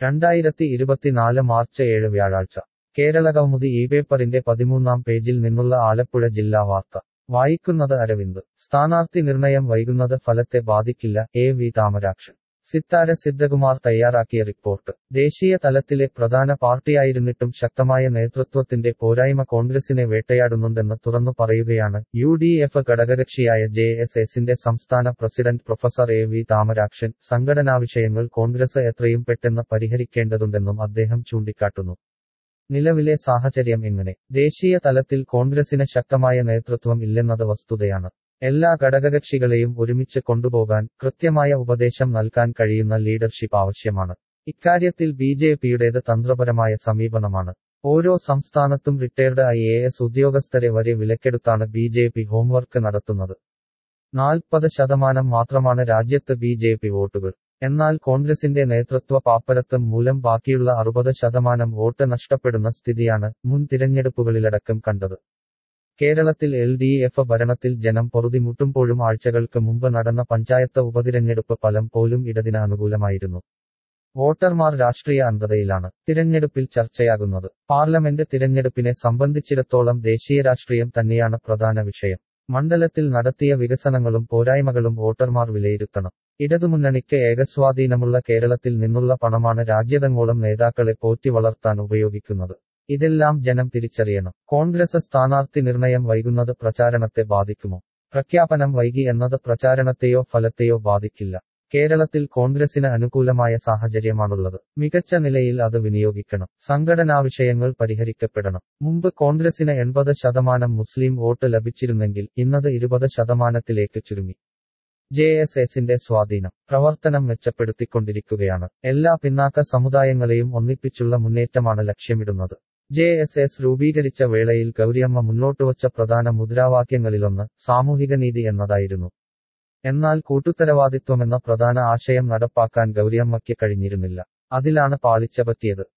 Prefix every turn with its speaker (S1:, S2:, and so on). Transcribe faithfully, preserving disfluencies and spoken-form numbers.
S1: രണ്ടായിരത്തി ഇരുപത്തിനാല് മാർച്ച് ഏഴ് വ്യാഴാഴ്ച കേരളകൗമുദി ഈ പേപ്പറിന്റെ പതിമൂന്നാം പേജിൽ നിന്നുള്ള ആലപ്പുഴ ജില്ലാ വാർത്ത വായിക്കുന്നത് അരവിന്ദ്. സ്ഥാനാർത്ഥി നിർണയം വൈകുന്നത് ഫലത്തെ ബാധിക്കില്ല, എ വി താമരാക്ഷൻ. സിത്താര സിദ്ധകുമാർ തയ്യാറാക്കിയ റിപ്പോർട്ട്. ദേശീയ തലത്തിലെ പ്രധാന പാർട്ടിയായിരുന്നിട്ടും ശക്തമായ നേതൃത്വത്തിന്റെ പോരായ്മ കോൺഗ്രസിനെ വേട്ടയാടുന്നുണ്ടെന്ന് തുറന്നു പറയുകയാണ് യു ഡി എഫ് ഘടകകക്ഷിയായ ജെ എസ് എസിന്റെ സംസ്ഥാന president professor A V Thamarakshan. സംഘടനാവിഷയങ്ങൾ കോൺഗ്രസ് എത്രയും പെട്ടെന്ന് പരിഹരിക്കേണ്ടതുണ്ടെന്നും അദ്ദേഹം ചൂണ്ടിക്കാട്ടുന്നു. നിലവിലെ സാഹചര്യം എങ്ങനെ? ദേശീയ തലത്തിൽ കോൺഗ്രസിന് ശക്തമായ നേതൃത്വം ഇല്ലെന്നത് വസ്തുതയാണ്. എല്ലാ ഘടകകക്ഷികളെയും ഒരുമിച്ച് കൊണ്ടുപോകാൻ, കൃത്യമായ ഉപദേശം നൽകാൻ കഴിയുന്ന ലീഡർഷിപ്പ് ആവശ്യമാണ്. ഇക്കാര്യത്തിൽ ബി ജെ പിയുടേത് തന്ത്രപരമായ സമീപനമാണ്. ഓരോ സംസ്ഥാനത്തും റിട്ടയർഡ് ഐ എ എസ് ഉദ്യോഗസ്ഥരെ വരെ വിലക്കെടുത്താണ് ബി ജെ പി ഹോംവർക്ക് നടത്തുന്നത്. നാൽപ്പത് ശതമാനം മാത്രമാണ് രാജ്യത്ത് ബി ജെ പി വോട്ടുകൾ. എന്നാൽ കോൺഗ്രസിന്റെ നേതൃത്വ പാപ്പരത്വം മൂലം ബാക്കിയുള്ള അറുപത് ശതമാനം വോട്ട് നഷ്ടപ്പെടുന്ന സ്ഥിതിയാണ് മുൻ തിരഞ്ഞെടുപ്പുകളിലടക്കം കണ്ടത്. കേരളത്തിൽ എൽ ഡി എഫ് ഭരണത്തിൽ ജനം പൊറുതിമുട്ടുമ്പോഴും ആഴ്ചകൾക്ക് മുമ്പ് നടന്ന പഞ്ചായത്ത് ഉപതിരഞ്ഞെടുപ്പ് ഫലം പോലും ഇടതിന് അനുകൂലമായിരുന്നു. വോട്ടർമാർ രാഷ്ട്രീയ അന്ധതയിലാണ്. തിരഞ്ഞെടുപ്പിൽ ചർച്ചയാകുന്നത് പാർലമെന്റ് തിരഞ്ഞെടുപ്പിനെ സംബന്ധിച്ചിടത്തോളം ദേശീയ രാഷ്ട്രീയം തന്നെയാണ് പ്രധാന വിഷയം. മണ്ഡലത്തിൽ നടത്തിയ വികസനങ്ങളും പോരായ്മകളും വോട്ടർമാർ വിലയിരുത്തണം. ഇടതുമുന്നണിക്ക് ഏകസ്വാധീനമുള്ള കേരളത്തിൽ നിന്നുള്ള പണമാണ് രാജ്യതങ്ങോളം നേതാക്കളെ പോറ്റി വളർത്താൻ ഉപയോഗിക്കുന്നത്. ഇതെല്ലാം ജനം തിരിച്ചറിയണം. കോൺഗ്രസ് സ്ഥാനാർത്ഥി നിർണയം വൈകുന്നത് പ്രചാരണത്തെ ബാധിക്കുമോ? പ്രഖ്യാപനം വൈകി എന്നത് പ്രചാരണത്തെയോ ഫലത്തെയോ ബാധിക്കില്ല. കേരളത്തിൽ കോൺഗ്രസിന് അനുകൂലമായ സാഹചര്യമാണുള്ളത്. മികച്ച നിലയിൽ അത് വിനിയോഗിക്കണം. സംഘടനാവിഷയങ്ങൾ പരിഹരിക്കപ്പെടണം. മുമ്പ് കോൺഗ്രസിന് എൺപത് ശതമാനം മുസ്ലിം വോട്ട് ലഭിച്ചിരുന്നെങ്കിൽ ഇന്നത് ഇരുപത് ശതമാനത്തിലേക്ക് ചുരുങ്ങി. ജെ എസ് എസിന്റെ സ്വാധീനം പ്രവർത്തനം മെച്ചപ്പെടുത്തിക്കൊണ്ടിരിക്കുകയാണ്. എല്ലാ പിന്നാക്ക സമുദായങ്ങളെയും ഒന്നിപ്പിച്ചുള്ള മുന്നേറ്റമാണ് ലക്ഷ്യമിടുന്നത്. ജെ എസ് എസ് രൂപീകരിച്ച വേളയിൽ ഗൗരിയമ്മ മുന്നോട്ടുവച്ച പ്രധാന മുദ്രാവാക്യങ്ങളിലൊന്ന് സാമൂഹിക നീതി എന്നതായിരുന്നു. എന്നാൽ കൂട്ടുത്തരവാദിത്വമെന്ന പ്രധാന ആശയം നടപ്പാക്കാൻ ഗൗരിയമ്മയ്ക്ക് കഴിഞ്ഞിരുന്നില്ല. അതിലാണ് പാളിച്ച പറ്റിയത്.